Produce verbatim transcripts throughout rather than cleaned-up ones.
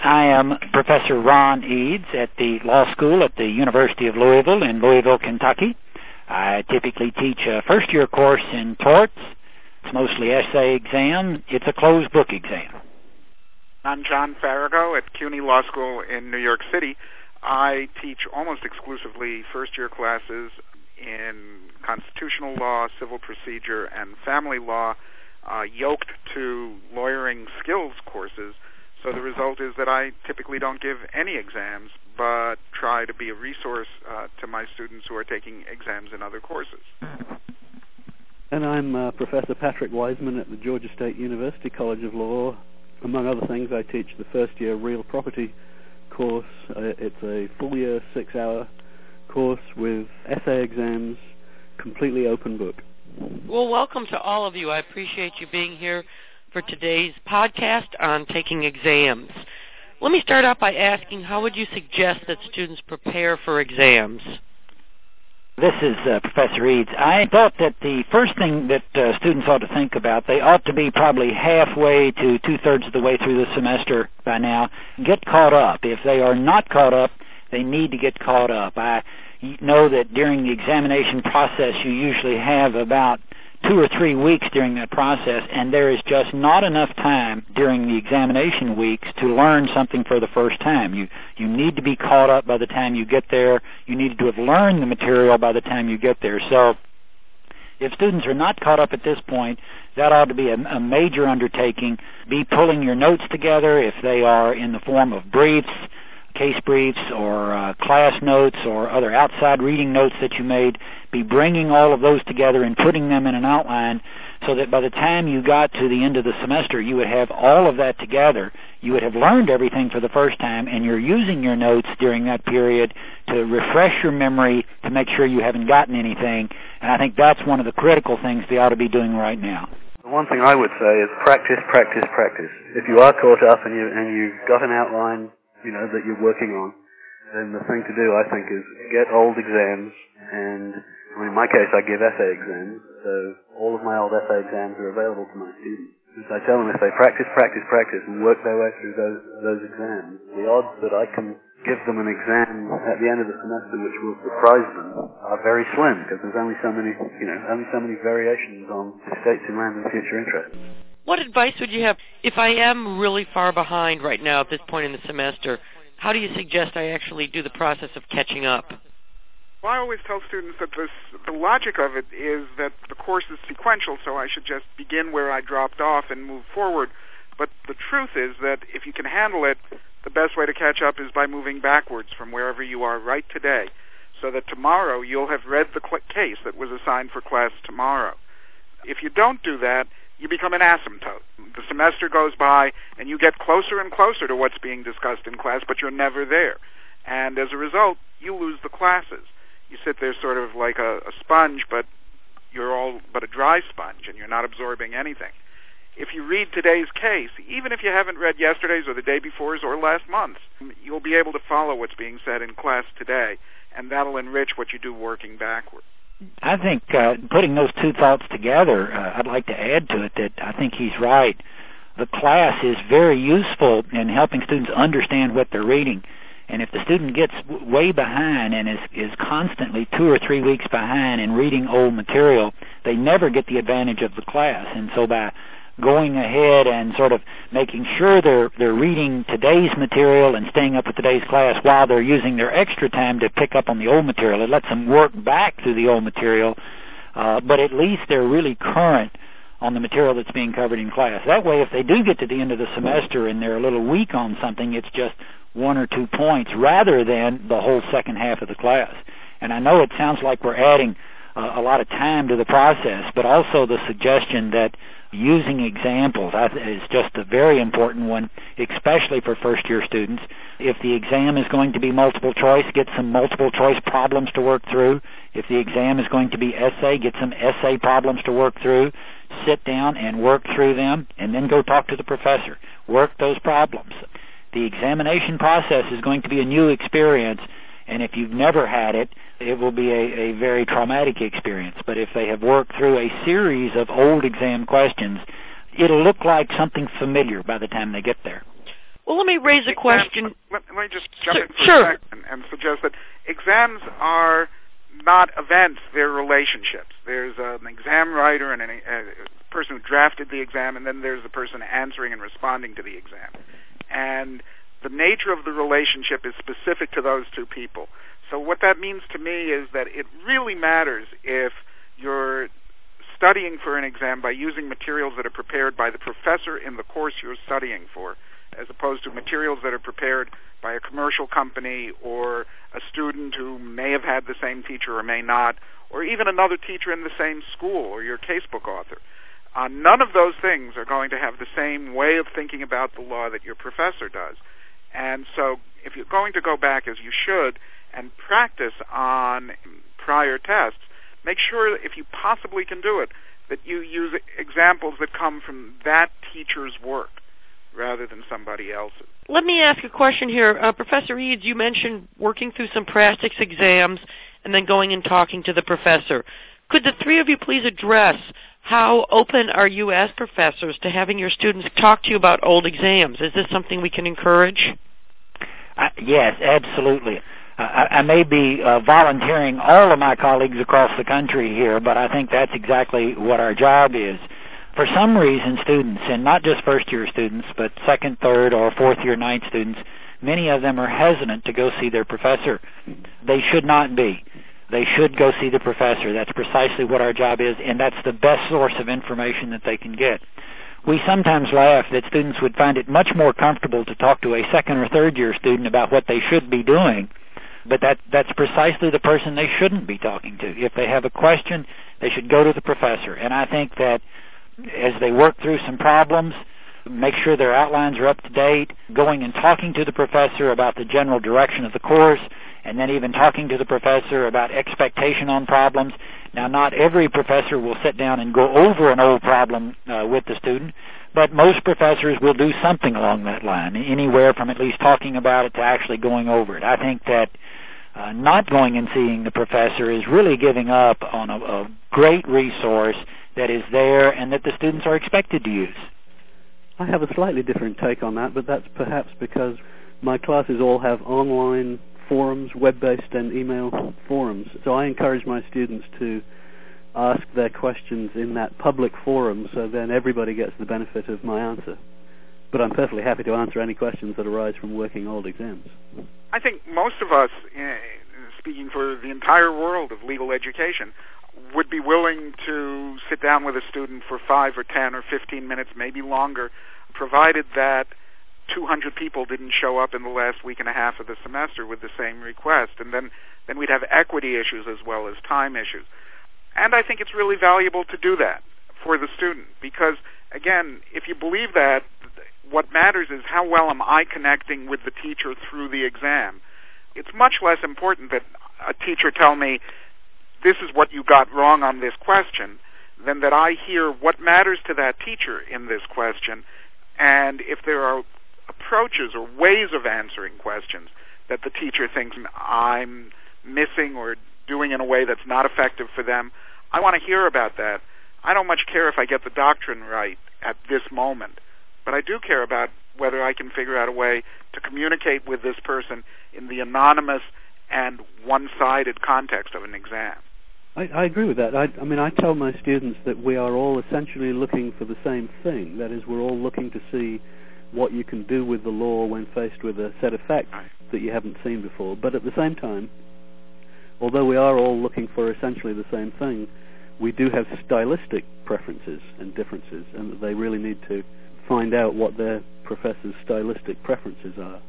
I am Professor Ron Eads at the Law School at the University of Louisville in Louisville, Kentucky. I typically teach a first-year course in torts. It's mostly essay exam. It's a closed book exam. I'm John Farago at CUNY Law School in New York City. I teach almost exclusively first-year classes in constitutional law, civil procedure, and family law, uh, yoked to lawyering skills courses. So the result is that I typically don't give any exams, but try to be a resource uh, to my students who are taking exams in other courses. And I'm uh, Professor Patrick Wiseman at the Georgia State University College of Law. Among other things, I teach the first-year real property course. Uh, it's a full-year, six-hour course with essay exams, completely open book. Well, welcome to all of you. I appreciate you being here for today's podcast on taking exams. Let me start out by asking, how would you suggest that students prepare for exams? This is uh, Professor Eads. I thought that the first thing that uh, students ought to think about, they ought to be probably halfway to two-thirds of the way through the semester by now. Get caught up. If they are not caught up, they need to get caught up. I know that during the examination process, you usually have about two or three weeks during that process, and there is just not enough time during the examination weeks to learn something for the first time. You you need to be caught up by the time you get there. You need to have learned the material by the time you get there. So if students are not caught up at this point, that ought to be a, a major undertaking. Be pulling your notes together if they are in the form of briefs, case briefs, or uh, class notes, or other outside reading notes that you made. Be bringing all of those together and putting them in an outline so that by the time you got to the end of the semester, you would have all of that together. You would have learned everything for the first time, and you're using your notes during that period to refresh your memory to make sure you haven't gotten anything. And I think that's one of the critical things they ought to be doing right now. The one thing I would say is practice, practice, practice. If you are caught up and, you, and you've got an outline, you know, that you're working on, then the thing to do, I think, is get old exams. And I mean, in my case, I give essay exams, so all of my old essay exams are available to my students. So I tell them if they practice, practice, practice, and work their way through those those exams, the odds that I can give them an exam at the end of the semester which will surprise them are very slim, because there's only so many, you know, only so many variations on estates in land and future interests. What advice would you have if I am really far behind right now at this point in the semester? How do you suggest I actually do the process of catching up? Well, I always tell students that this, the logic of it is that the course is sequential, so I should just begin where I dropped off and move forward. But the truth is that if you can handle it, the best way to catch up is by moving backwards from wherever you are right today, so that tomorrow you'll have read the cl- case that was assigned for class tomorrow. If you don't do that, you become an asymptote. The semester goes by, and you get closer and closer to what's being discussed in class, but you're never there. And as a result, you lose the classes. You sit there sort of like a, a sponge, but you're all but a dry sponge, and you're not absorbing anything. If you read today's case, even if you haven't read yesterday's or the day before's or last month's, you'll be able to follow what's being said in class today, and that'll enrich what you do working backward. I think uh, putting those two thoughts together, uh, I'd like to add to it that I think he's right. The class is very useful in helping students understand what they're reading. And if the student gets w- way behind and is, is constantly two or three weeks behind in reading old material, they never get the advantage of the class. And so by going ahead and sort of making sure they're they're reading today's material and staying up with today's class while they're using their extra time to pick up on the old material, it lets them work back through the old material, uh, but at least they're really current on the material that's being covered in class. That way, if they do get to the end of the semester and they're a little weak on something, it's just one or two points rather than the whole second half of the class. And I know it sounds like we're adding uh, a lot of time to the process, but also the suggestion that using examples is just a very important one, especially for first-year students. If the exam is going to be multiple choice, get some multiple choice problems to work through. If the exam is going to be essay, get some essay problems to work through. Sit down and work through them, and then go talk to the professor. Work those problems. The examination process is going to be a new experience, and if you've never had it, it will be a, a very traumatic experience. But if they have worked through a series of old exam questions, it'll look like something familiar by the time they get there. Well, let me raise a exams, question. Let, let me just jump sure, in for sure. a second and, and suggest that exams are not events, they're relationships. There's an exam writer and a, a person who drafted the exam, and then there's the person answering and responding to the exam. And the nature of the relationship is specific to those two people. So what that means to me is that it really matters if you're studying for an exam by using materials that are prepared by the professor in the course you're studying for, as opposed to materials that are prepared by a commercial company or a student who may have had the same teacher or may not, or even another teacher in the same school or your casebook author. Uh, none of those things are going to have the same way of thinking about the law that your professor does. And so if you're going to go back, as you should, and practice on prior tests, make sure, if you possibly can do it, that you use examples that come from that teacher's work rather than somebody else's. Let me ask a question here. Uh, Professor Eads, you mentioned working through some practice exams and then going and talking to the professor. Could the three of you please address how open are you as professors to having your students talk to you about old exams? Is this something we can encourage? Uh, yes, absolutely. Uh, I, I may be uh, volunteering all of my colleagues across the country here, but I think that's exactly what our job is. For some reason, students, and not just first-year students, but second, third, or fourth-year, ninth students, many of them are hesitant to go see their professor. They should not be. They should go see the professor. That's precisely what our job is, and that's the best source of information that they can get. We sometimes laugh that students would find it much more comfortable to talk to a second or third-year student about what they should be doing, but that that's precisely the person they shouldn't be talking to. If they have a question, they should go to the professor, and I think that as they work through some problems, make sure their outlines are up to date, going and talking to the professor about the general direction of the course, and then even talking to the professor about expectation on problems. Now, not every professor will sit down and go over an old problem uh, with the student, but most professors will do something along that line, anywhere from at least talking about it to actually going over it. I think that uh, not going and seeing the professor is really giving up on a, a great resource that is there and that the students are expected to use. I have a slightly different take on that, but that's perhaps because my classes all have online forums, web-based and email forums. So I encourage my students to ask their questions in that public forum, so then everybody gets the benefit of my answer. But I'm perfectly happy to answer any questions that arise from working old exams. I think most of us, uh, speaking for the entire world of legal education, would be willing to sit down with a student for five or ten or fifteen minutes, maybe longer, provided that two hundred people didn't show up in the last week and a half of the semester with the same request. And then, then we'd have equity issues as well as time issues. And I think it's really valuable to do that for the student because, again, if you believe that, what matters is how well am I connecting with the teacher through the exam. It's much less important that a teacher tell me, this is what you got wrong on this question, than that I hear what matters to that teacher in this question, and if there are approaches or ways of answering questions that the teacher thinks I'm missing or doing in a way that's not effective for them, I want to hear about that. I don't much care if I get the doctrine right at this moment, but I do care about whether I can figure out a way to communicate with this person in the anonymous and one-sided context of an exam. I, I agree with that. I, I mean, I tell my students that we are all essentially looking for the same thing. That is, we're all looking to see what you can do with the law when faced with a set of facts right. that you haven't seen before. But at the same time, although we are all looking for essentially the same thing, we do have stylistic preferences and differences, and that they really need to find out what their professor's stylistic preferences are.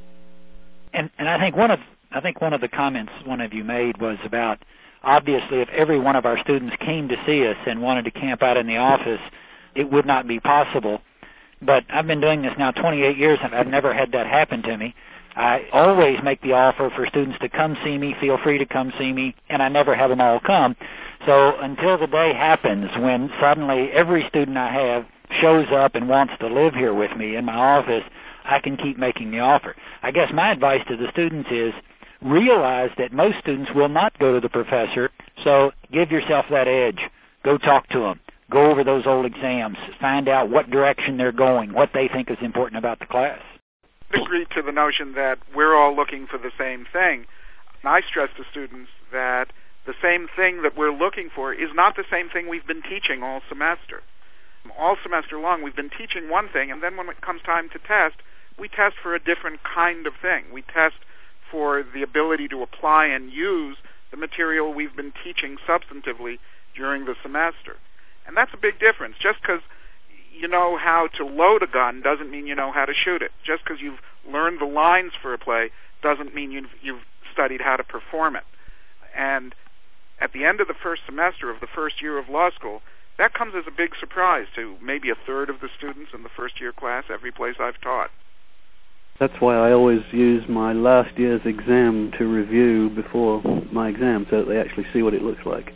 And, and I think one of I think one of the comments one of you made was about, obviously, if every one of our students came to see us and wanted to camp out in the office, it would not be possible. But I've been doing this now twenty-eight years, and I've never had that happen to me. I always make the offer for students to come see me, feel free to come see me, and I never have them all come. So until the day happens when suddenly every student I have shows up and wants to live here with me in my office, I can keep making the offer. I guess my advice to the students is realize that most students will not go to the professor, so give yourself that edge. Go talk to them. Go over those old exams. Find out what direction they're going, what they think is important about the class. agree to the notion that we're all looking for the same thing. I stress to students that the same thing that we're looking for is not the same thing we've been teaching all semester. All semester long, we've been teaching one thing, and then when it comes time to test, we test for a different kind of thing. We test for the ability to apply and use the material we've been teaching substantively during the semester. And that's a big difference. Just because you know how to load a gun doesn't mean you know how to shoot it. Just because you've learned the lines for a play doesn't mean you've, you've studied how to perform it. And at the end of the first semester of the first year of law school, that comes as a big surprise to maybe a third of the students in the first year class every place I've taught. That's why I always use my last year's exam to review before my exam so that they actually see what it looks like.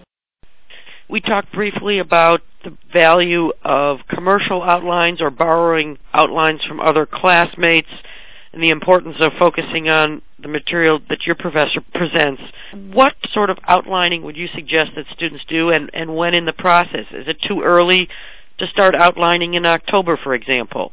We talked briefly about the value of commercial outlines or borrowing outlines from other classmates and the importance of focusing on the material that your professor presents. What sort of outlining would you suggest that students do, and, and when in the process? Is it too early to start outlining in October, for example?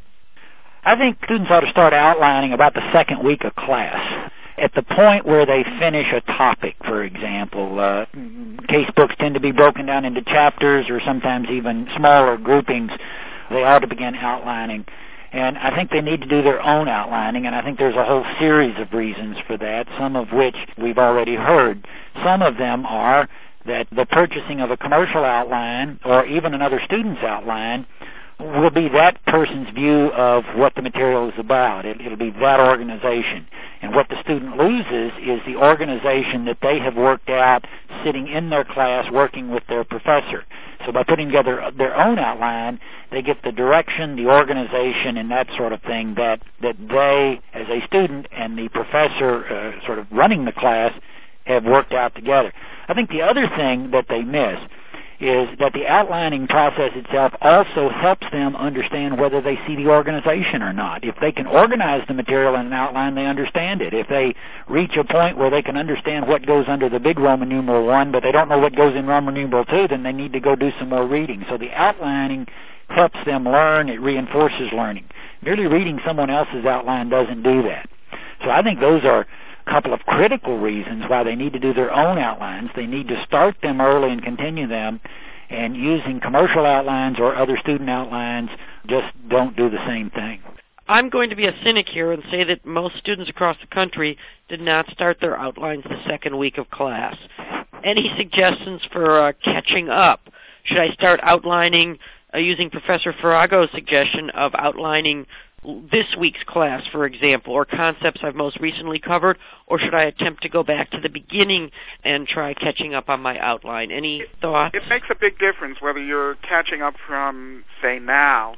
I think students ought to start outlining about the second week of class. At the point where they finish a topic, for example, uh, case books tend to be broken down into chapters or sometimes even smaller groupings. They ought to begin outlining. And I think they need to do their own outlining, and I think there's a whole series of reasons for that, some of which we've already heard. Some of them are that the purchasing of a commercial outline or even another student's outline will be that person's view of what the material is about. It, it'll be that organization. And what the student loses is the organization that they have worked out sitting in their class working with their professor. So by putting together their own outline, they get the direction, the organization, and that sort of thing that, that they, as a student and the professor uh, sort of running the class, have worked out together. I think the other thing that they miss is that the outlining process itself also helps them understand whether they see the organization or not. If they can organize the material in an outline, they understand it. If they reach a point where they can understand what goes under the big Roman numeral one, but they don't know what goes in Roman numeral two, then they need to go do some more reading. So the outlining helps them learn. It reinforces learning. Merely reading someone else's outline doesn't do that. So I think those are a couple of critical reasons why they need to do their own outlines. They need to start them early and continue them, and using commercial outlines or other student outlines just don't do the same thing. I'm going to be a cynic here and say that most students across the country did not start their outlines the second week of class. Any suggestions for uh, catching up? Should I start outlining uh, using Professor Farago's suggestion of outlining this week's class, for example, or concepts I've most recently covered, or should I attempt to go back to the beginning and try catching up on my outline? Any thoughts? It makes a big difference whether you're catching up from, say, now,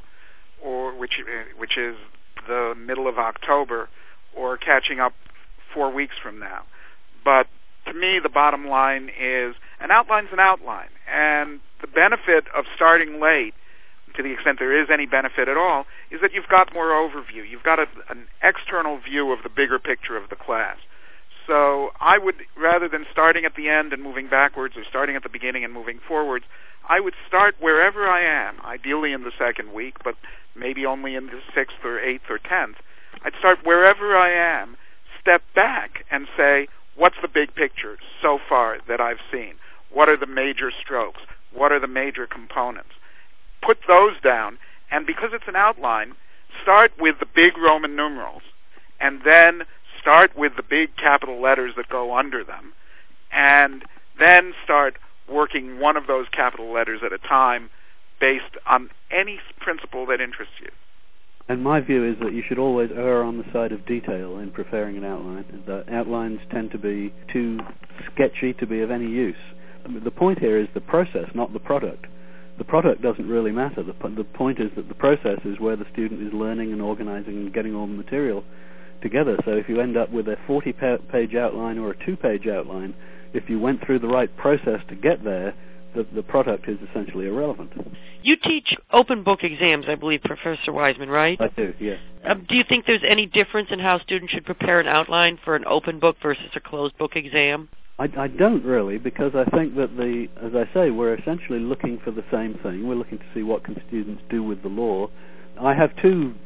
or which which is the middle of October, or catching up four weeks from now. But to me, the bottom line is an outline's an outline, and the benefit of starting late, to the extent there is any benefit at all, is that you've got more overview. You've got a, an external view of the bigger picture of the class. So I would, rather than starting at the end and moving backwards or starting at the beginning and moving forwards, I would start wherever I am, ideally in the second week, but maybe only in the sixth or eighth or tenth. I'd start wherever I am, step back and say, what's the big picture so far that I've seen? What are the major strokes? What are the major components? Put those down, and because it's an outline, start with the big Roman numerals, and then start with the big capital letters that go under them, and then start working one of those capital letters at a time based on any principle that interests you. And my view is that you should always err on the side of detail in preparing an outline. The outlines tend to be too sketchy to be of any use. I mean, the point here is the process, not the product. The product doesn't really matter. The, the point is that the process is where the student is learning and organizing and getting all the material together. So if you end up with a forty-page outline or a two-page outline, if you went through the right process to get there, the, the product is essentially irrelevant. You teach open book exams, I believe, Professor Wiseman, right? I do, yes. Um, do you think there's any difference in how students should prepare an outline for an open book versus a closed book exam? I, I don't really, because I think that the, as I say, we're essentially looking for the same thing. We're looking to see what can students do with the law. I have two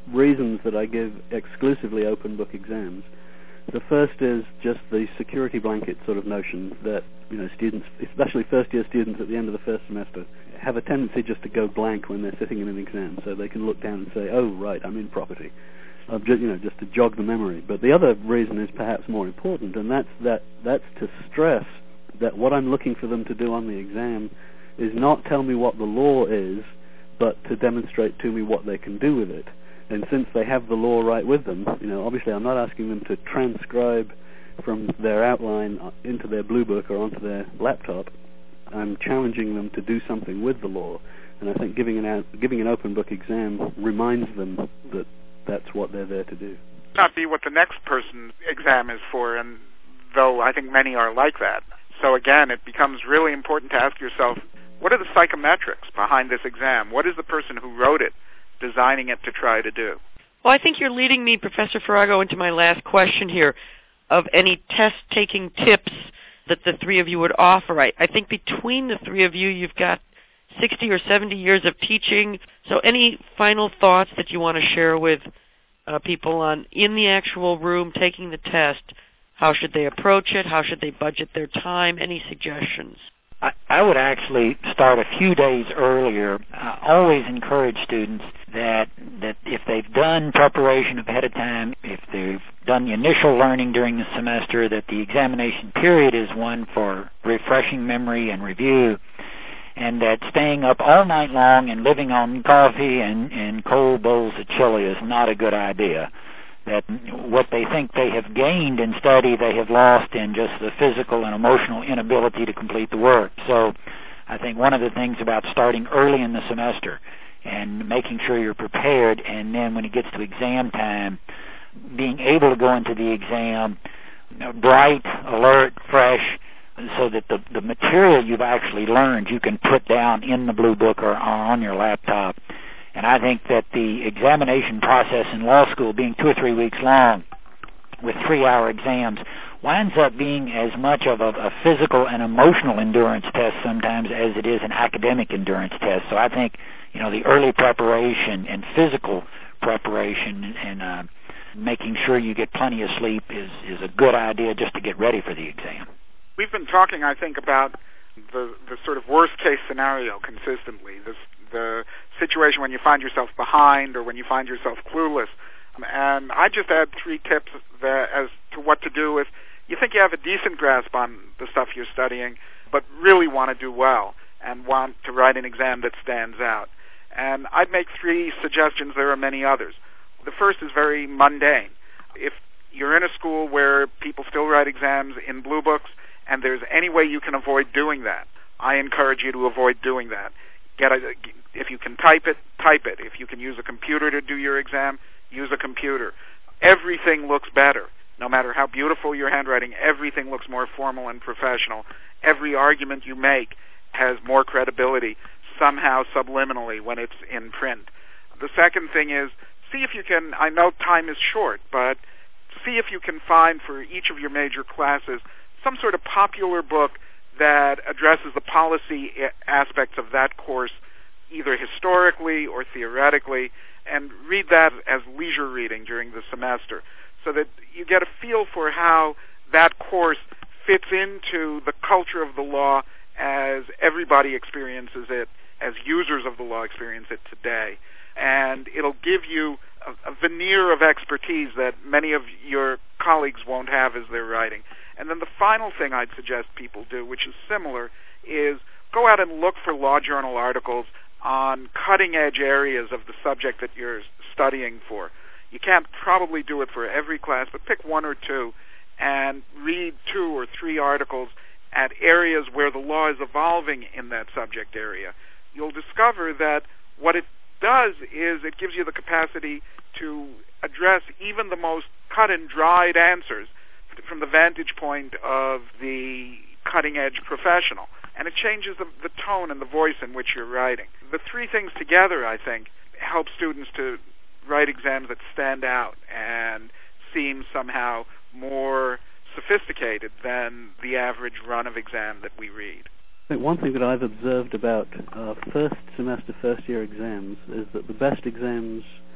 reasons that I give exclusively open book exams. The first is just the security blanket sort of notion that, you know, students, especially first-year students at the end of the first semester, have a tendency just to go blank when they're sitting in an exam, so they can look down and say, oh, right, I'm in property, uh, just, you know, just to jog the memory. But the other reason is perhaps more important, and that's that that's to stress that what I'm looking for them to do on the exam is not tell me what the law is, but to demonstrate to me what they can do with it. And since they have the law right with them, you know, obviously I'm not asking them to transcribe from their outline into their blue book or onto their laptop. I'm challenging them to do something with the law. And I think giving an out, giving an open book exam reminds them that that's what they're there to do. Not be what the next person's exam is for, and though I think many are like that. So again, it becomes really important to ask yourself, what are the psychometrics behind this exam? What is the person who wrote it designing it to try to do? Well, I think you're leading me, Professor Farago, into my last question here of any test-taking tips that the three of you would offer. I, I think between the three of you, you've got sixty or seventy years of teaching. So any final thoughts that you want to share with uh, people on in the actual room taking the test? How should they approach it? How should they budget their time? Any suggestions? I, I would actually start a few days earlier. I always encourage students that that if they've done preparation ahead of time, if they've done the initial learning during the semester, that the examination period is one for refreshing memory and review, and that staying up all night long and living on coffee and, and cold bowls of chili is not a good idea. That what they think they have gained in study, they have lost in just the physical and emotional inability to complete the work. So I think one of the things about starting early in the semester and making sure you're prepared, and then when it gets to exam time, being able to go into the exam you know, bright, alert, fresh, so that the, the material you've actually learned you can put down in the blue book or, or on your laptop. And I think that the examination process in law school, being two or three weeks long with three-hour exams, winds up being as much of a, a physical and emotional endurance test sometimes as it is an academic endurance test. So I think, you know, the early preparation and physical preparation and uh, making sure you get plenty of sleep is, is a good idea just to get ready for the exam. We've been talking, I think, about the, the sort of worst-case scenario consistently, this the situation when you find yourself behind or when you find yourself clueless. And I just add three tips that, as to what to do if you think you have a decent grasp on the stuff you're studying, but really want to do well and want to write an exam that stands out. And I'd make three suggestions. There are many others. The first is very mundane. If you're in a school where people still write exams in blue books and there's any way you can avoid doing that, I encourage you to avoid doing that. Get a, if you can type it, type it. If you can use a computer to do your exam, use a computer. Everything looks better. No matter how beautiful your handwriting, everything looks more formal and professional. Every argument you make has more credibility, somehow subliminally, when it's in print. The second thing is, see if you can, I know time is short, but see if you can find for each of your major classes some sort of popular book that addresses the policy aspects of that course, either historically or theoretically, and read that as leisure reading during the semester, so that you get a feel for how that course fits into the culture of the law as everybody experiences it, as users of the law experience it today. And it'll give you a, a veneer of expertise that many of your colleagues won't have as they're writing. And then the final thing I'd suggest people do, which is similar, is go out and look for law journal articles on cutting-edge areas of the subject that you're studying for. You can't probably do it for every class, but pick one or two and read two or three articles at areas where the law is evolving in that subject area. You'll discover that what it does is it gives you the capacity to address even the most cut-and-dried answers from the vantage point of the cutting-edge professional. And it changes the, the tone and the voice in which you're writing. The three things together, I think, help students to write exams that stand out and seem somehow more sophisticated than the average run of exam that we read. I think one thing that I've observed about uh, first semester, first year exams is that the best exams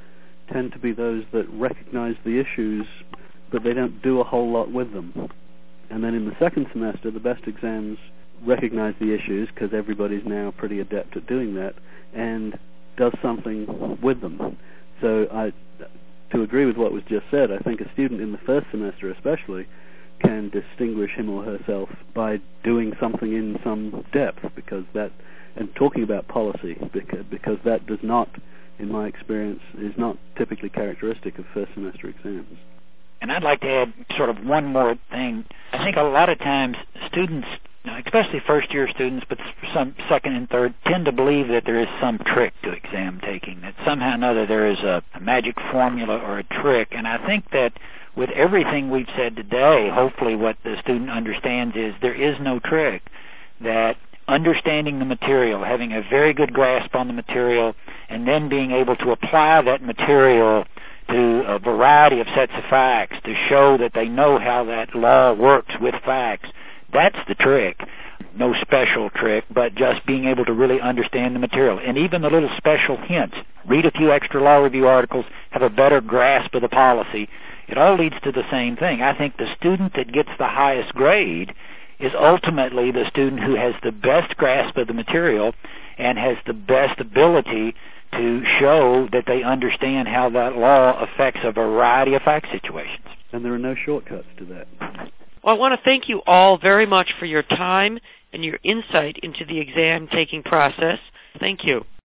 tend to be those that recognize the issues, but they don't do a whole lot with them. And then in the second semester, the best exams recognize the issues, because everybody's now pretty adept at doing that, and does something with them. So I, to agree with what was just said, I think a student in the first semester especially can distinguish him or herself by doing something in some depth, because that, and talking about policy, because, because that does not, in my experience, is not typically characteristic of first semester exams. And I'd like to add sort of one more thing. I think a lot of times students, especially first-year students, but some second and third, tend to believe that there is some trick to exam taking, that somehow or another there is a, a magic formula or a trick. And I think that with everything we've said today, hopefully what the student understands is there is no trick, that understanding the material, having a very good grasp on the material, and then being able to apply that material to a variety of sets of facts to show that they know how that law works with facts, that's the trick. No special trick, but just being able to really understand the material. And even the little special hints, read a few extra law review articles, have a better grasp of the policy, it all leads to the same thing. I think the student that gets the highest grade is ultimately the student who has the best grasp of the material and has the best ability to show that they understand how that law affects a variety of fact situations. And there are no shortcuts to that. Well, I want to thank you all very much for your time and your insight into the exam-taking process. Thank you.